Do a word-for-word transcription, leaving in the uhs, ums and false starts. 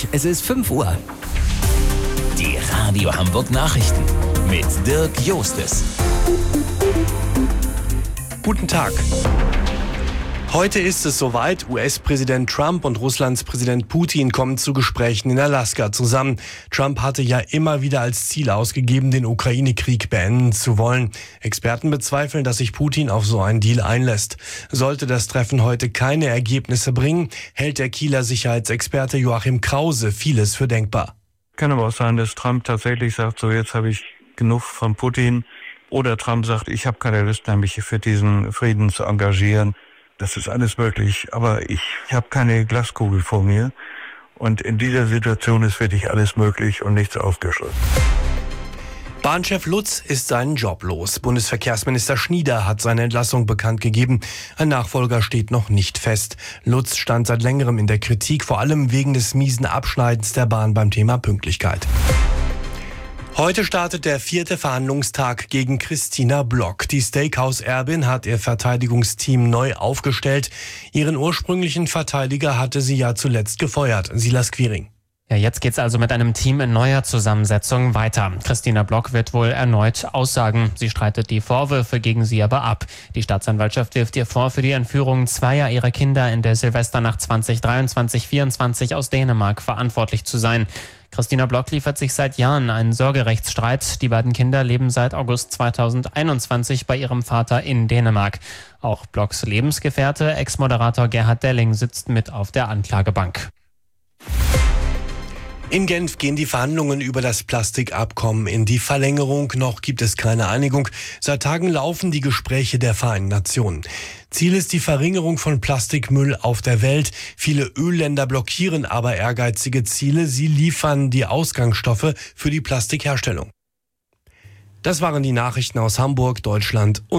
Uhr. Es ist fünf Uhr. Die Radio Hamburg Nachrichten mit Dirk Jostes. Guten Tag. Heute ist es soweit. U S-Präsident Trump und Russlands Präsident Putin kommen zu Gesprächen in Alaska zusammen. Trump hatte ja immer wieder als Ziel ausgegeben, den Ukraine-Krieg beenden zu wollen. Experten bezweifeln, dass sich Putin auf so einen Deal einlässt. Sollte das Treffen heute keine Ergebnisse bringen, hält der Kieler Sicherheitsexperte Joachim Krause vieles für denkbar. Kann aber auch sein, dass Trump tatsächlich sagt, so jetzt habe ich genug von Putin. Oder Trump sagt, ich habe keine Lust mehr, mich für diesen Frieden zu engagieren. Das ist alles möglich, aber ich habe keine Glaskugel vor mir. Und in dieser Situation ist wirklich alles möglich und nichts ausgeschlossen. Bahnchef Lutz ist seinen Job los. Bundesverkehrsminister Schnieder hat seine Entlassung bekannt gegeben. Ein Nachfolger steht noch nicht fest. Lutz stand seit längerem in der Kritik, vor allem wegen des miesen Abschneidens der Bahn beim Thema Pünktlichkeit. Heute startet der vierte Verhandlungstag gegen Christina Block. Die Steakhouse-Erbin hat ihr Verteidigungsteam neu aufgestellt. Ihren ursprünglichen Verteidiger hatte sie ja zuletzt gefeuert, Silas Quiring. Ja, jetzt geht's also mit einem Team in neuer Zusammensetzung weiter. Christina Block wird wohl erneut aussagen. Sie streitet die Vorwürfe gegen sie aber ab. Die Staatsanwaltschaft wirft ihr vor, für die Entführung zweier ihrer Kinder in der Silvesternacht zwanzig dreiundzwanzig vierundzwanzig aus Dänemark verantwortlich zu sein. Christina Block liefert sich seit Jahren einen Sorgerechtsstreit. Die beiden Kinder leben seit August zweitausendeinundzwanzig bei ihrem Vater in Dänemark. Auch Blocks Lebensgefährte, Ex-Moderator Gerhard Delling, sitzt mit auf der Anklagebank. In Genf gehen die Verhandlungen über das Plastikabkommen in die Verlängerung. Noch gibt es keine Einigung. Seit Tagen laufen die Gespräche der Vereinten Nationen. Ziel ist die Verringerung von Plastikmüll auf der Welt. Viele Ölländer blockieren aber ehrgeizige Ziele. Sie liefern die Ausgangsstoffe für die Plastikherstellung. Das waren die Nachrichten aus Hamburg, Deutschland und